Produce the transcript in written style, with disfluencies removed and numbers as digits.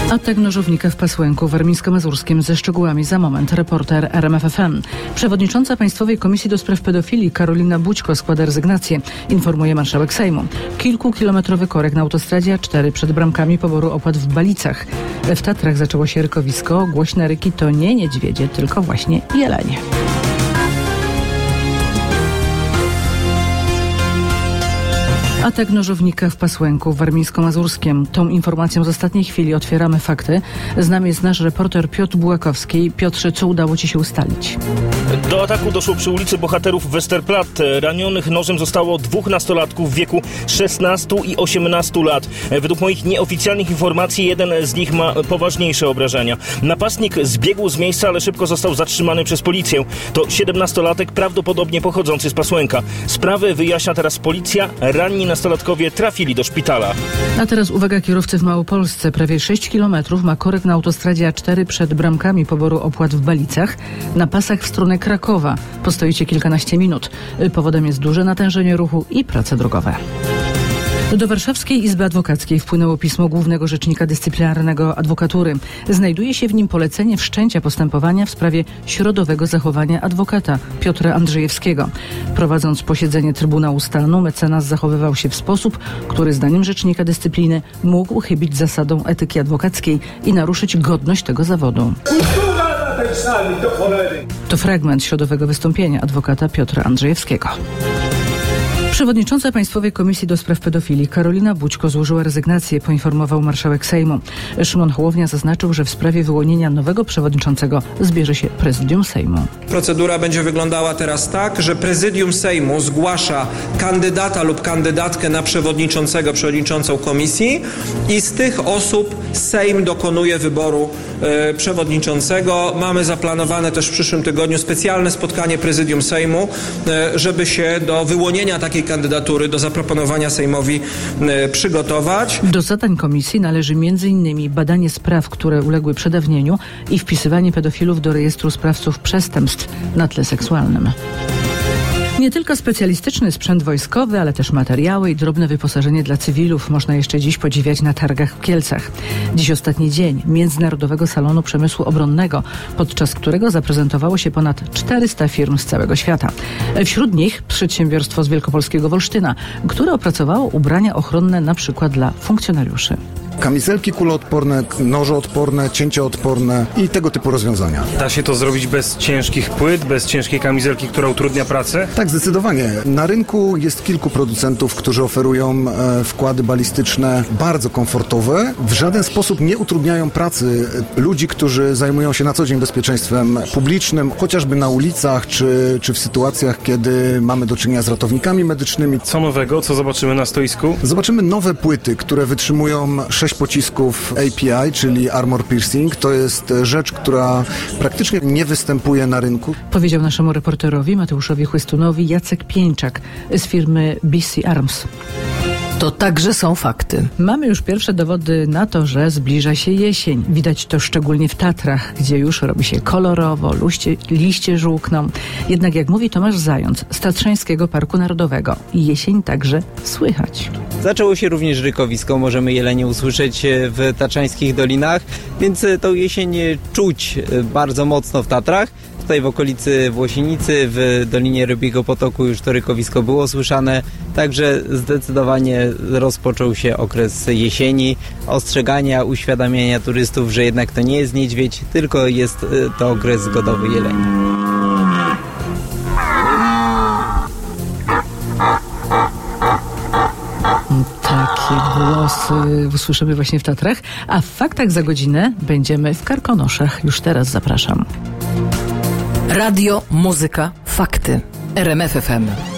Atak nożownika w Pasłęku warmińsko-mazurskim ze szczegółami za moment. Reporter RMF FM. Przewodnicząca Państwowej Komisji do Spraw Pedofilii Karolina Bućko składa rezygnację, informuje marszałek Sejmu. Kilkukilometrowy korek na autostradzie A4 przed bramkami poboru opłat w Balicach. W Tatrach zaczęło się rykowisko. Głośne ryki to nie niedźwiedzie, tylko właśnie jelenie. Atak nożownika w Pasłęku warmińsko-mazurskim. Tą informacją z ostatniej chwili otwieramy fakty. Z nami jest nasz reporter Piotr Bułakowski. Piotrze, co udało Ci się ustalić? Do ataku doszło przy ulicy Bohaterów Westerplatte. Ranionych nożem zostało 2 nastolatków w wieku 16 i 18 lat. Według moich nieoficjalnych informacji jeden z nich ma poważniejsze obrażenia. Napastnik zbiegł z miejsca, ale szybko został zatrzymany przez policję. To 17-latek, prawdopodobnie pochodzący z Pasłęka. Sprawę wyjaśnia teraz policja. Ranni nastolatkowie trafili do szpitala. A teraz uwaga kierowcy w Małopolsce. Prawie 6 kilometrów ma korek na autostradzie A4 przed bramkami poboru opłat w Balicach na pasach w stronę Krakowa. Postoicie kilkanaście minut. Powodem jest duże natężenie ruchu i prace drogowe. Do Warszawskiej Izby Adwokackiej wpłynęło pismo Głównego Rzecznika Dyscyplinarnego Adwokatury. Znajduje się w nim polecenie wszczęcia postępowania w sprawie środowego zachowania adwokata Piotra Andrzejewskiego. Prowadząc posiedzenie Trybunału Stanu, mecenas zachowywał się w sposób, który zdaniem Rzecznika Dyscypliny mógł chybić zasadom etyki adwokackiej i naruszyć godność tego zawodu. To fragment środowego wystąpienia adwokata Piotra Andrzejewskiego. Przewodnicząca Państwowej Komisji do Spraw Pedofilii Karolina Bućko złożyła rezygnację, poinformował marszałek Sejmu. Szymon Hołownia zaznaczył, że w sprawie wyłonienia nowego przewodniczącego zbierze się Prezydium Sejmu. Procedura będzie wyglądała teraz tak, że Prezydium Sejmu zgłasza kandydata lub kandydatkę na przewodniczącą komisji i z tych osób Sejm dokonuje wyboru przewodniczącego. Mamy zaplanowane też w przyszłym tygodniu specjalne spotkanie Prezydium Sejmu, żeby się do wyłonienia takiej kandydatury, do zaproponowania Sejmowi przygotować. Do zadań komisji należy m.in. badanie spraw, które uległy przedawnieniu i wpisywanie pedofilów do rejestru sprawców przestępstw na tle seksualnym. Nie tylko specjalistyczny sprzęt wojskowy, ale też materiały i drobne wyposażenie dla cywilów można jeszcze dziś podziwiać na targach w Kielcach. Dziś ostatni dzień Międzynarodowego Salonu Przemysłu Obronnego, podczas którego zaprezentowało się ponad 400 firm z całego świata. Wśród nich przedsiębiorstwo z wielkopolskiego Wolsztyna, które opracowało ubrania ochronne na przykład dla funkcjonariuszy. Kamizelki kuloodporne, nożoodporne, cięcioodporne i tego typu rozwiązania. Da się to zrobić bez ciężkich płyt, bez ciężkiej kamizelki, która utrudnia pracę? Tak, zdecydowanie. Na rynku jest kilku producentów, którzy oferują wkłady balistyczne bardzo komfortowe. W żaden sposób nie utrudniają pracy ludzi, którzy zajmują się na co dzień bezpieczeństwem publicznym, chociażby na ulicach, czy w sytuacjach, kiedy mamy do czynienia z ratownikami medycznymi. Co nowego? Co zobaczymy na stoisku? Zobaczymy nowe płyty, które wytrzymują 6 pocisków API, czyli Armor Piercing. To jest rzecz, która praktycznie nie występuje na rynku. Powiedział naszemu reporterowi Mateuszowi Chłystunowi Jacek Pieńczak z firmy BC Arms. To także są fakty. Mamy już pierwsze dowody na to, że zbliża się jesień. Widać to szczególnie w Tatrach, gdzie już robi się kolorowo, liście żółkną. Jednak jak mówi Tomasz Zając z Tatrzańskiego Parku Narodowego, jesień także słychać. Zaczęło się również rykowisko, możemy jelenie usłyszeć w tatrzańskich dolinach, więc tą jesień czuć bardzo mocno w Tatrach. Tutaj w okolicy Włosienicy, w Dolinie Rybiego Potoku już to rykowisko było słyszane, także zdecydowanie rozpoczął się okres jesieni, ostrzegania, uświadamiania turystów, że jednak to nie jest niedźwiedź, tylko jest to okres godowy jeleni. Takie głosy usłyszymy właśnie w Tatrach, a w faktach za godzinę będziemy w Karkonoszach. Już teraz zapraszam. Radio, muzyka, fakty. RMF FM.